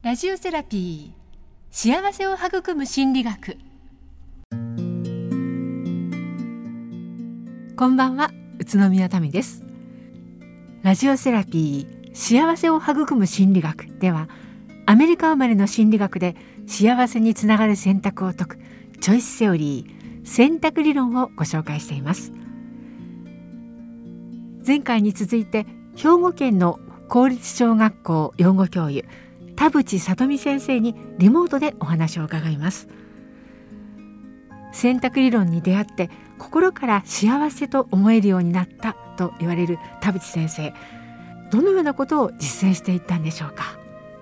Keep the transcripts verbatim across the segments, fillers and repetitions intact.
ラジオセラピー、幸せを育む心理学。こんばんは、宇都宮民です。ラジオセラピー、幸せを育む心理学では、アメリカ生まれの心理学で幸せにつながる選択を説くチョイスセオリー、選択理論をご紹介しています。前回に続いて、兵庫県の公立小学校養護教諭田淵里美先生にリモートでお話を伺います。選択理論に出会って心から幸せと思えるようになったと言われる田淵先生、どのようなことを実践していったんでしょうか。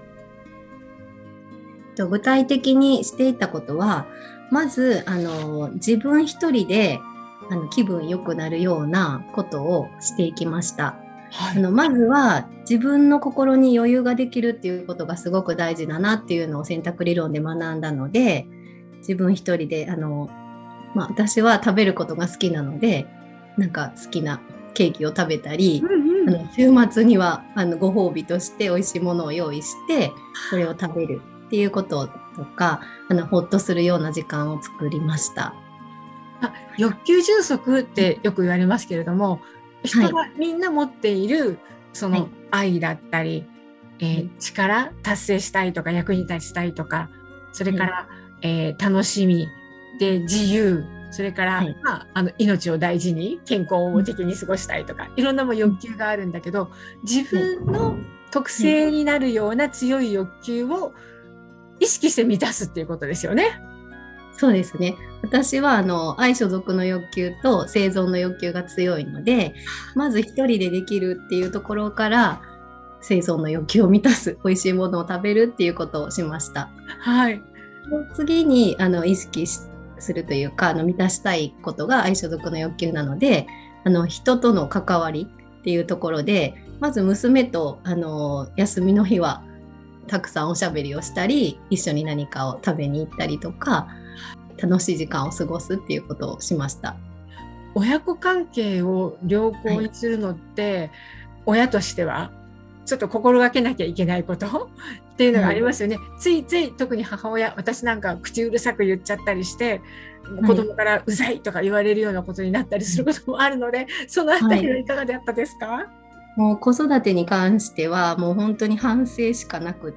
具体的にしていたことは、まずあの自分一人であの気分良くなるようなことをしていきました。はい、あのまずは自分の心に余裕ができるっていうことがすごく大事だなっていうのを選択理論で学んだので、自分一人であの、まあ、私は食べることが好きなので、なんか好きなケーキを食べたり、うんうん、あの週末にはあのご褒美として美味しいものを用意してそれを食べるっていうこととか、あのほっとするような時間を作りました。 あ、欲求充足ってよく言われますけれども、人がみんな持っているその愛だったり、はいえー、力、達成したいとか役に立ちたいとか、それから、はいえー、楽しみで自由、それから、はいまあ、あの命を大事に健康的に過ごしたいとか、いろんなも欲求があるんだけど、自分の特性になるような強い欲求を意識して満たすっていうことですよね。 そうですね。私はあの愛所属の欲求と生存の欲求が強いので、まず一人でできるっていうところから生存の欲求を満たす、美味しいものを食べるっていうことをしました。 はい。 次にあの意識するというか、あの満たしたいことが愛所属の欲求なので、あの人との関わりっていうところで、まず娘とあの休みの日はたくさんおしゃべりをしたり、一緒に何かを食べに行ったりとか、楽しい時間を過ごすっていうことをしました。 親子関係を良好にするのって、はい、親としてはちょっと心がけなきゃいけないことっていうのがありますよね。はい、ついつい特に母親、私なんか口うるさく言っちゃったりして、はい、子供からうざいとか言われるようなことになったりすることもあるので、そのあたりはいかがであったですか？はい、 もう子育てに関してはもう本当に反省しかなくって、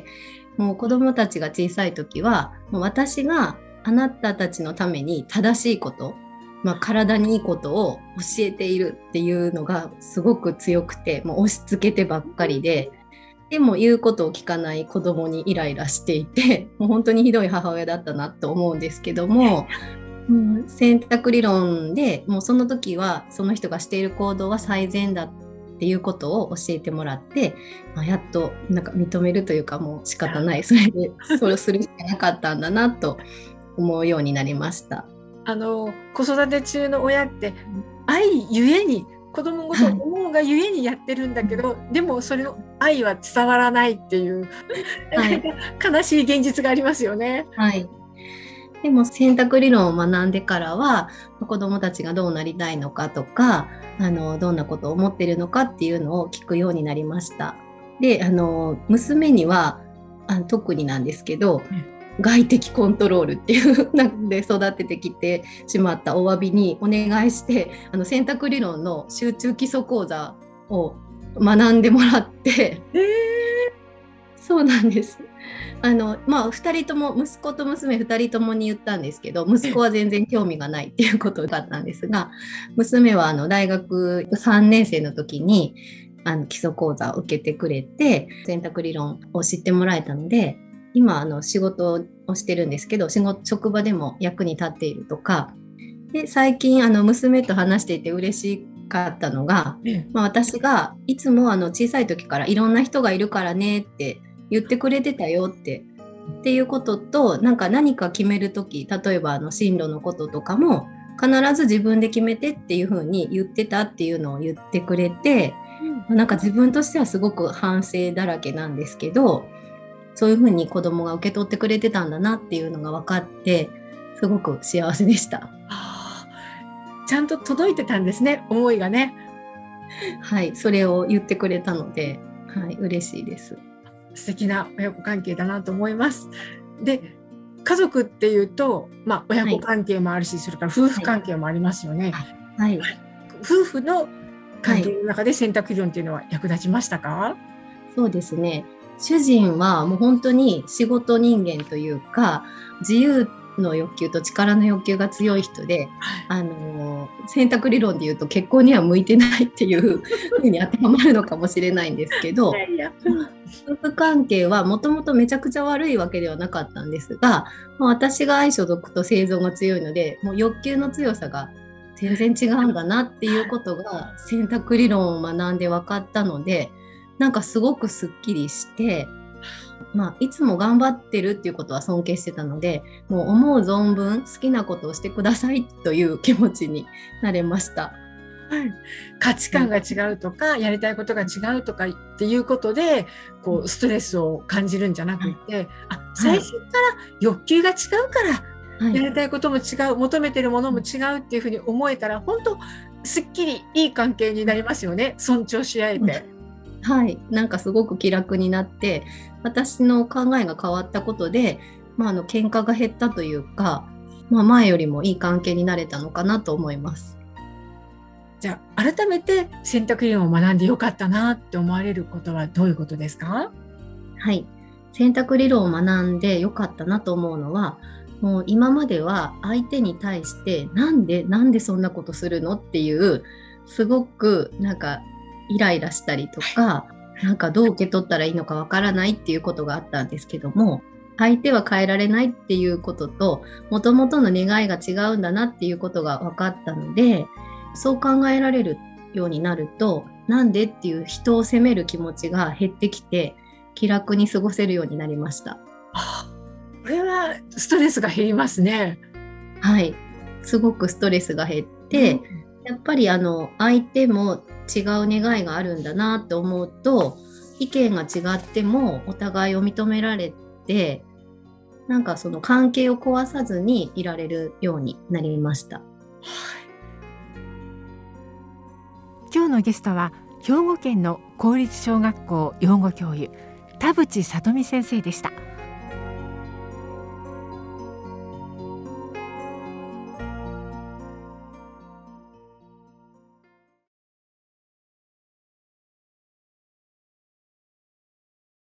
もう子供たちが小さい時はもう私があなたたちのために正しいこと、まあ、体にいいことを教えているっていうのがすごく強くて、もう押し付けてばっかりで、でも言うことを聞かない子供にイライラしていて、もう本当にひどい母親だったなと思うんですけども、うん、選択理論でもうその時はその人がしている行動は最善だっていうことを教えてもらって、まあ、やっとなんか認めるというか、もう仕方ない、それでそれをするしかなかったんだなと思うようになりました。 あの子育て中の親って愛ゆえに、子供ごと思うがゆえにやってるんだけど、はい、でもそれの愛は伝わらないっていう、はい、悲しい現実がありますよね。 はい。でも選択理論を学んでからは、子どもたちがどうなりたいのかとか、あのどんなことを思っているのかっていうのを聞くようになりました。で、あの娘にはあの特になんですけど、うん、外的コントロールっていうなんで育ててきてしまったお詫びにお願いして、あの選択理論の集中基礎講座を学んでもらって、えー、そうなんです。あのまあ、ふたりとも、息子と娘ふたりともに言ったんですけど、息子は全然興味がないっていうことだったんですが、娘はあの大学さんねん生の時にあの基礎講座を受けてくれて、選択理論を知ってもらえたので、今あの仕事をしてるんですけど、仕事職場でも役に立っているとかで、最近あの娘と話していて嬉しかったのが、まあ、私がいつもあの小さい時からいろんな人がいるからねって言ってくれてたよってっていうことと、なんか何か決めるとき、例えばあの進路のこととかも必ず自分で決めてっていう風に言ってたっていうのを言ってくれて、うん、なんか自分としてはすごく反省だらけなんですけど、そういう風に子供が受け取ってくれてたんだなっていうのが分かって、すごく幸せでした。はあ、ちゃんと届いてたんですね、思いがね。 はい、それを言ってくれたので、はい、嬉しいです。 素敵な親子関係だなと思います。で、家族っていうと、まあ、親子関係もあるし、はい、それから夫婦関係もありますよね。 はい。 夫婦の関係の中で選択理論っていうのは役立ちましたか？はい、 そうですね。主人はもう本当に仕事人間というか、自由の欲求と力の欲求が強い人で、あの選択理論でいうと結婚には向いてないっていうふうに当てはまるのかもしれないんですけど、いやいや夫婦関係はもともとめちゃくちゃ悪いわけではなかったんですが、私が愛所属と生存が強いので、もう欲求の強さが全然違うんだなっていうことが選択理論を学んで分かったので、なんかすごくすっきりして、まあ、いつも頑張ってるっていうことは尊敬してたので、もう思う存分好きなことをしてくださいという気持ちになれました。 はい、価値観が違うとか、うん、やりたいことが違うとかっていうことでこうストレスを感じるんじゃなくて、はい、あ、最初から欲求が違うから、はい、やりたいことも違う、求めてるものも違うっていうふうに思えたら、本当すっきりいい関係になりますよね。尊重し合えて、 うん、はい、なんかすごく気楽になって、私の考えが変わったことで、まあ、あの喧嘩が減ったというか、まあ、前よりもいい関係になれたのかなと思います。 じゃあ改めて選択理論を学んでよかったなって思われることはどういうことですか？ はい、選択理論を学んでよかったなと思うのは、もう今までは相手に対してなんでなんでそんなことするのっていうすごくなんかイライラしたりとか、なんかどう受け取ったらいいのかわからないっていうことがあったんですけども、相手は変えられないっていうことと元々の願いが違うんだなっていうことが分かったので、そう考えられるようになると、なんでっていう人を責める気持ちが減ってきて、気楽に過ごせるようになりました。 これはストレスが減りますね。 はい、すごくストレスが減って、うん、やっぱりあの相手も違う願いがあるんだなって思うと、意見が違ってもお互いを認められて、なんかその関係を壊さずにいられるようになりました。はい、 今日のゲストは兵庫県の公立小学校養護教諭田淵里美先生でした。